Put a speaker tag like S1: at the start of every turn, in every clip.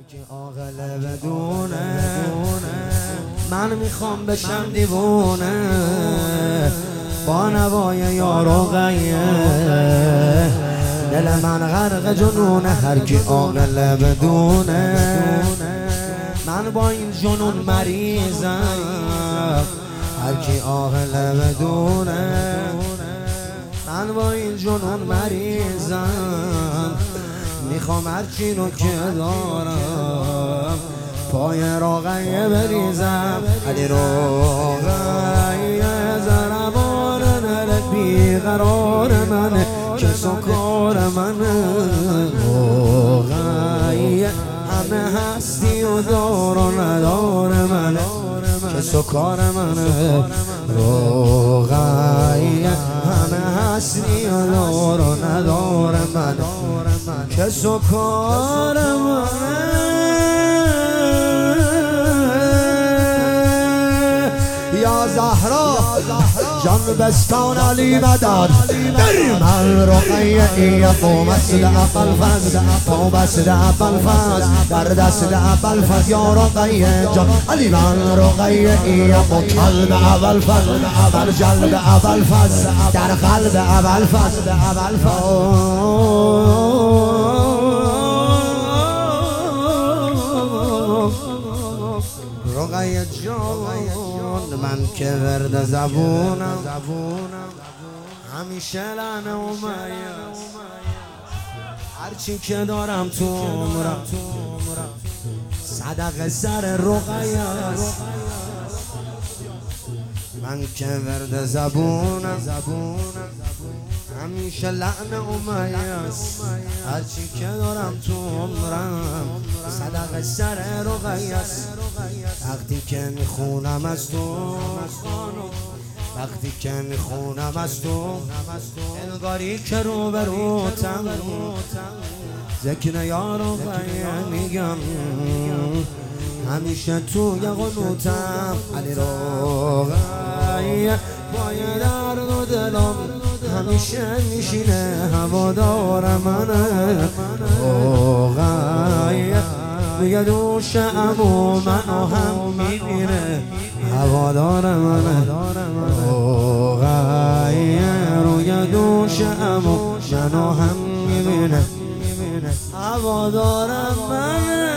S1: که عاقله بدونه من میخوام بشم دیوونه با نوای یا رقیه دل من غرق جنونه هر کی عاقله بدونه من با این جنون مریضم هر کی عاقله بدونه من با این جنون مریضم میخوام هر چی رو که دارم پای رقیه بریزم علی رقیه زربان نرک بیقرار منه که سکار منه رقیه همه هستی و دار و ندار منه که سکار منه رقیه همه هستی و دار و ندار منه که سکار منه یا زهرا جان بستان علی مدد من رقیه ای قومت اول فز قومت اول فز در دست اول فز یا رقیه جان علی من رقیه ای قلب اول فز در جلب اول فز در قلب اول فز رقیه جان من که ورد زبونم همیشه لعنه و میاس هرچی که دارم تو عمرم صدقه سر رقیه است من که ورد زبونم همیشه لعنه و میاس هرچی که دارم تو عمرم صدقه سر رقیه است وقتی که میخونم از تو وقتی که میخونم از تو انگاری که روبروتم ذکر یا رقیه میگم همیشه تو قنوتم علی رقیه پای درد و دلم همیشه میشینه هوادار منه رقیه میگه دوش امو منو هم میبینه هوادار منه رقیه روی دوش امو منو هم میبینه هوادار منه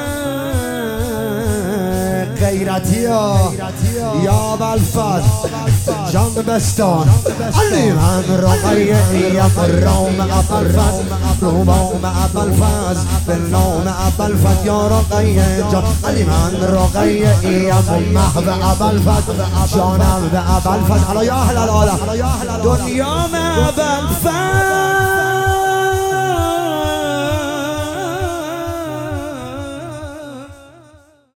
S1: غیرتی ها یا بلفت جان بستان علی من رقیه ایم روم اول فز روم اول فز بالنوم اول فز یا رقیه جان علی من رقیه ایم محو اول فز جانم به اول فز حالا یا اهل العالم دنیا اول فز